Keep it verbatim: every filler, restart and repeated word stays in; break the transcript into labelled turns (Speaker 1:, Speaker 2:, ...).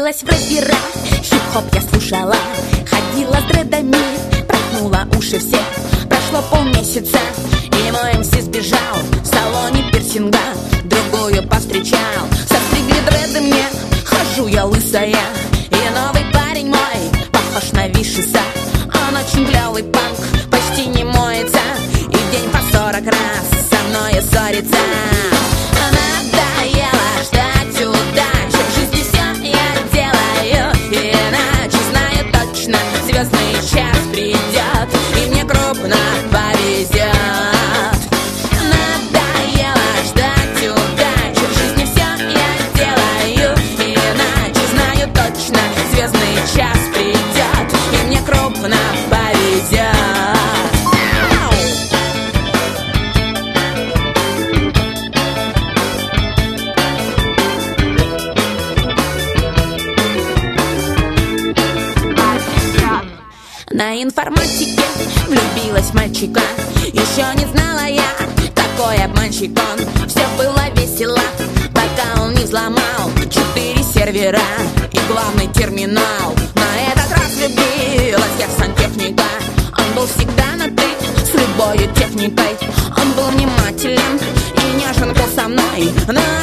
Speaker 1: Влюбилась в рэпера, хип-хоп я слушала, ходила с дредами, проткнула уши все. Прошло полмесяца, и мой эм си сбежал. В салоне пирсинга другую повстречал. Состригли дреды мне, хожу я лысая. И новый парень мой похож на Вишеса. Он очень клёвый панк, почти не моется, и в день по сорок раз со мной ссорится. Надоело ждать удачи, в жизни все я делаю иначе. Знаю точно, звездный час придет, и мне крупно повезет. Надоело ждать удачи, в жизни все я делаю иначе. Знаю точно, звездный час придет, и мне крупно повезет. На информатике влюбилась в мальчика. Еще не знала я, какой обманщик он. Все было весело, пока он не взломал четыре сервера и главный терминал. На этот раз влюбилась я в сантехника. Он был всегда на «ты» с любой техникой. Он был внимателен и нежен был со мной, но